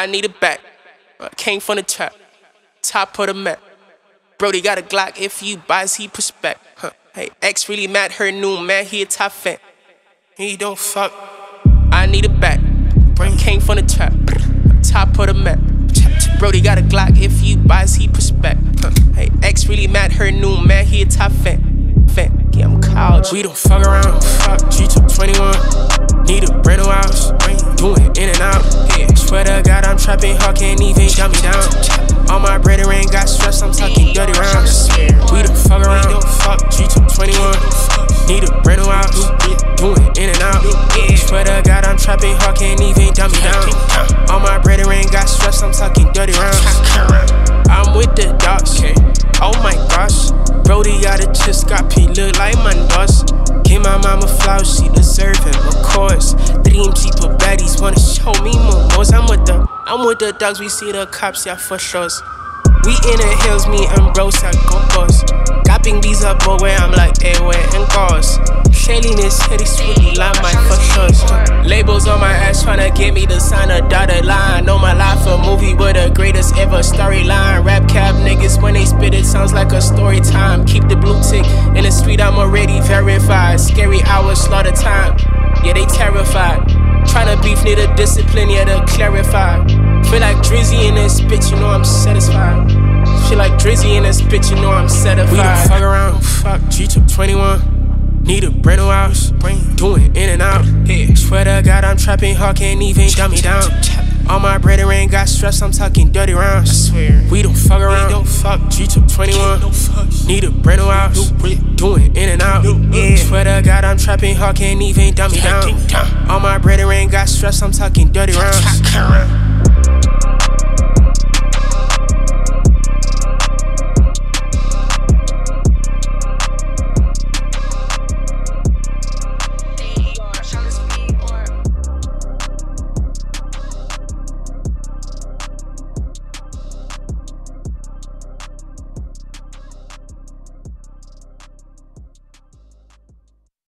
I need it back. I came from the trap, top of the map. Brody got a Glock, if you buys, he push back. Hey, ex really mad, her new man, he a top fan. He don't fuck, I need it back. Brain came from the trap, top of the map. Brody got a Glock, if you buys, he push back. Hey, ex really mad, her new man, he a top fan. Yeah, I'm college. We don't fuck around, fuck. She took 21, need a brand new house. Doing in and out, yeah. Swear to God, I'm trapping hard, can't even shut me down. All my bread ain't got stress, I'm talking dirty rounds. We don't fuck around, fuck. She took 21, need a brand new house. Doing in and out, yeah. Swear to God, I'm trapping hard, can't even dumb me down. All my bread ain't got stress, I'm talking dirty rounds. I'm with the dogs, oh my gosh. Brody got a chest, got P, look like my dogs. Give my mama flowers, she deserve him, of course. Dream cheaper baddies wanna show me more. I'm with the dogs, we see the cops, yeah, for sure. We in the hills, me and bros at go-go's. Gapping these up, but where I'm like, hey, where and goes. Shelly this city, sweetie, like my for sure. Labels on my ass, tryna get me to sign a dotted line. Know my life a movie with the greatest ever storyline. Rap cap niggas, when they spit it, sounds like a story time. Keep the blue tick in the street, I'm already verified. Scary hours, slaughter time, yeah, they terrified. Tryna beef, need a discipline, yeah, to clarify. Feel like Drizzy in this bitch, you know I'm satisfied. Feel like Drizzy in this bitch, you know I'm satisfied. We don't fuck around, fuck. She took 21, need a brand new house. Doing in and out, yeah. Swear to God, I'm trapping hard, can't even shut me down. All my bread ain't got stress, I'm talking dirty rounds. I swear. We don't fuck around, don't fuck. She took 21, need a brand new house. Doing in and out, yeah. Swear to God, I'm trapping hard, can't even dumb me down. All my bread ain't got stress, I'm talking dirty rounds.